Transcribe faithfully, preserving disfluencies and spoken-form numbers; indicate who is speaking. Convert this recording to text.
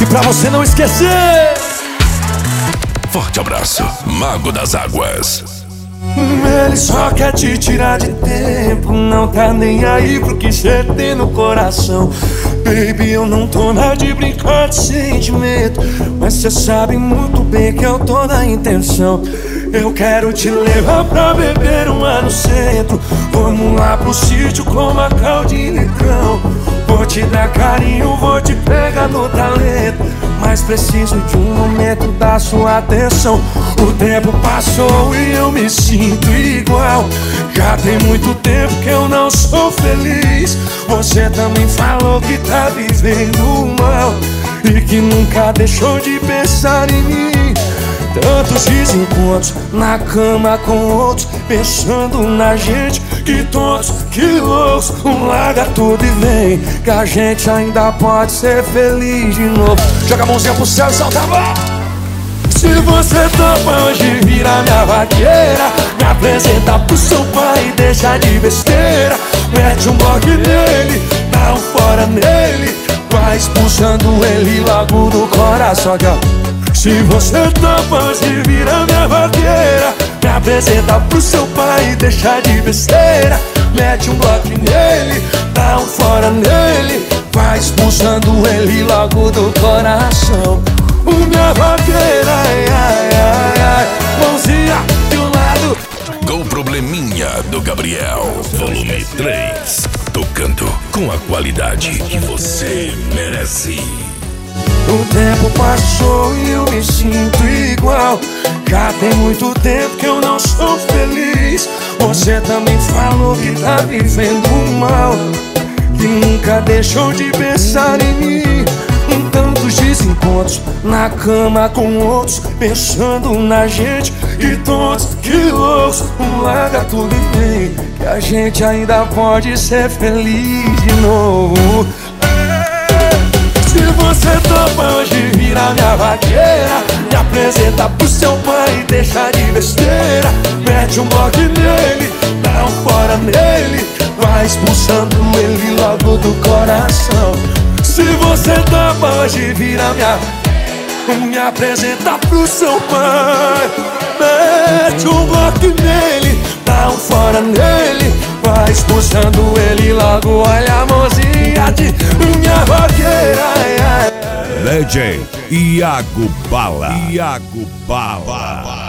Speaker 1: E pra você não esquecer.
Speaker 2: Forte abraço, Mago das Águas.
Speaker 1: Ele só quer te tirar de tempo, não tá nem aí pro que cê tem no coração. Baby, eu não tô na de brincar de sentimento, mas cê sabe muito bem que eu tô na intenção. Eu quero te levar pra beber uma no centro. Vamos lá pro sítio com uma calda e litrão. Vou te dar carinho, vou te pegar no talento, mas preciso de um momento da sua atenção. O tempo passou e eu me sinto igual. Já tem muito tempo que eu não sou feliz. Você também falou que tá vivendo mal e que nunca deixou de pensar em mim. Tantos desencontros na cama com outros, pensando na gente, que tontos, que loucos. Larga tudo e vem, que a gente ainda pode ser feliz de novo. Joga a mãozinha pro céu e solta a mão. Se você topa hoje, vira minha vaqueira, me apresenta pro seu pai e deixa de besteira. Mete um bloco nele, dá um fora nele, vai expulsando ele logo do coração. Se você topa hoje, vira minha vaqueira, me apresenta pro seu pai e deixa de besteira. Mete um bloco nele, dá um fora nele, vai expulsando ele logo do coração. O minha vaqueira, ai, ai, ai, ai, mãozinha de um lado.
Speaker 2: Gol Probleminha do Gabriel, volume três. Tocando com a qualidade que você merece.
Speaker 1: O tempo passou e eu me sinto igual. Já tem muito tempo que eu não sou feliz. Você também falou que tá vivendo mal, que nunca deixou de pensar em mim. Tantos desencontros na cama com outros, pensando na gente, que tontos, que loucos. Larga tudo e vem, que a gente ainda pode ser feliz de novo. Se você topa hoje, vira minha vaqueira, me apresenta pro seu pai e deixa de besteira. Mete um bloco nele, dá um fora nele, vai expulsando ele logo do coração. Se você topa hoje, vira minha, me apresenta pro seu pai. Mete um bloco nele, dá um fora nele, vai expulsando ele logo. Olha a mãozinha de minha vaqueira, ai, ai.
Speaker 3: Legend Iago Bala. Iago Bala.